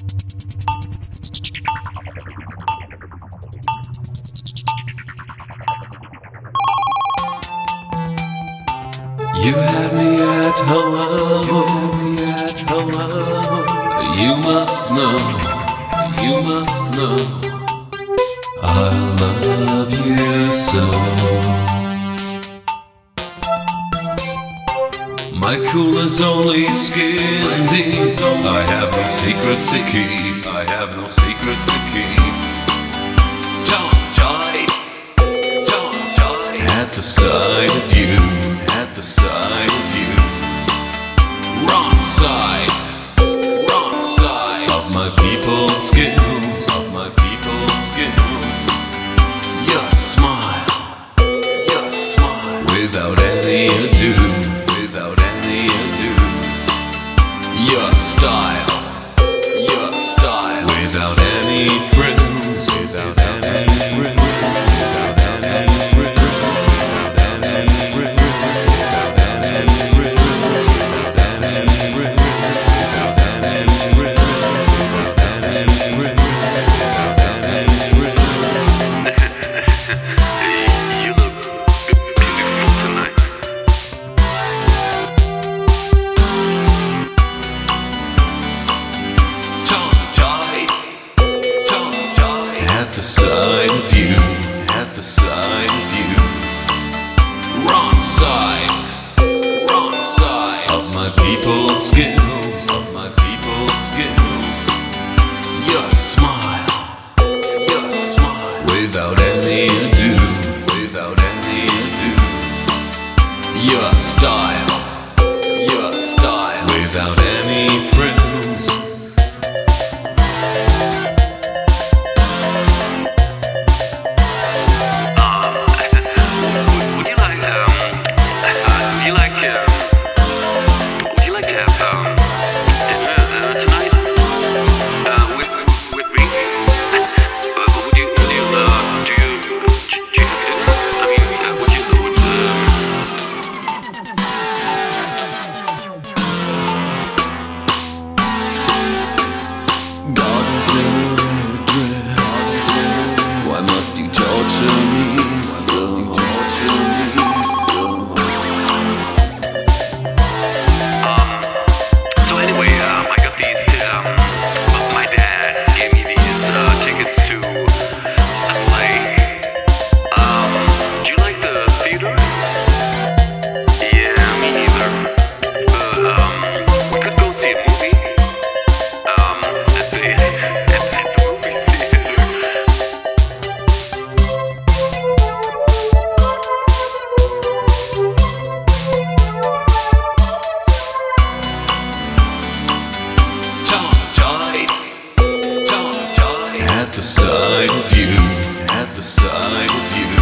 You had me at hello. You must know, I love you so. My cooler's only skin deep. I have no secrets to keep. Tongue-tied at the sight of you. Wrong side of my people's skills. Your smile without any ado. Your style without any frills. At the sight of you, wrong side of my people's skills. Your smile without any ado. Your style without any frills. Why must you torture me so? So anyway, I got these. My dad gave me these tickets to LA. Do you like the theater? Yeah, me neither. But we could go see a movie. At the movie theater. Tongue-tied at the sight of you.